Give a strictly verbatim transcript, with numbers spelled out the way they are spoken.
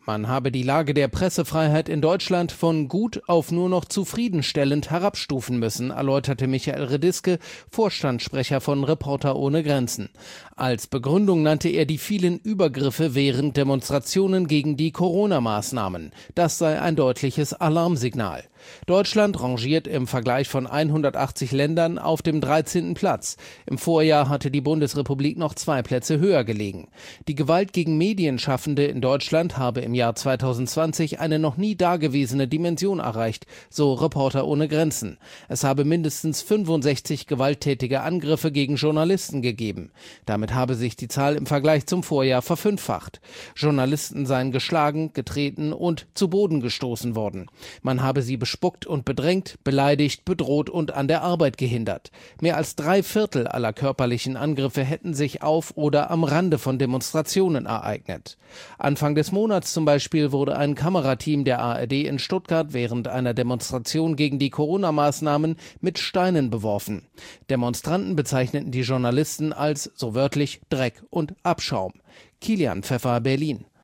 Man habe die Lage der Pressefreiheit in Deutschland von gut auf nur noch zufriedenstellend herabstufen müssen, erläuterte Michael Rediske, Vorstandssprecher von Reporter ohne Grenzen. Als Begründung nannte er die vielen Übergriffe während Demonstrationen gegen die Corona-Maßnahmen. Das sei ein deutliches Alarmsignal. Deutschland rangiert im Vergleich von hundertachtzig Ländern auf dem dreizehnten Platz. Im Vorjahr hatte die Bundesrepublik noch zwei Plätze höher gelegen. Die Gewalt gegen Medienschaffende in Deutschland habe im Jahr zweitausendzwanzig eine noch nie dagewesene Dimension erreicht, so Reporter ohne Grenzen. Es habe mindestens fünfundsechzig gewalttätige Angriffe gegen Journalisten gegeben. Damit habe sich die Zahl im Vergleich zum Vorjahr verfünffacht. Journalisten seien geschlagen, getreten und zu Boden gestoßen worden. Man habe sie bespuckt und bedrängt, beleidigt, bedroht und an der Arbeit gehindert. Mehr als drei Viertel aller körperlichen Angriffe hätten sich auf oder am Rande von Demonstrationen ereignet. Anfang des Monats zum Beispiel wurde ein Kamerateam der A R D in Stuttgart während einer Demonstration gegen die Corona-Maßnahmen mit Steinen beworfen. Demonstranten bezeichneten die Journalisten als, so wörtlich, Dreck und Abschaum. Kilian Pfeffer, Berlin.